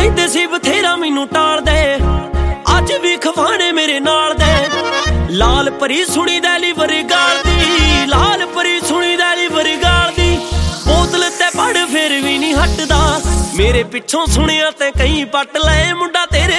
ਕਹਿੰਦੇ ਸੀ ਬਥੇਰਾ ਮੈਨੂੰ ਟਾਲਦੇ, ਅੱਜ ਵੀ ਖਵਾਣੇ ਮੇਰੇ ਨਾਲ ਦੇ। ਲਾਲ ਪਰੀ ਸੁਣੀ ਦਾ ਲੀਵਰ ਗਾਲਦੀ, ਲਾਲ ਪਰੀ ਸੁਣੀ ਦਾ ਲੀਵਰ ਗਾਲਦੀ। ਬੋਤਲ ਤੇ ਪੜ ਫਿਰ ਵੀ ਨਹੀਂ ਹਟਦਾ, ਮੇਰੇ ਪਿੱਛੋਂ ਸੁਣਿਆ ਤੇ ਕਈ ਪੱਟ ਲਏ ਮੁੰਡਾ ਤੇਰੇ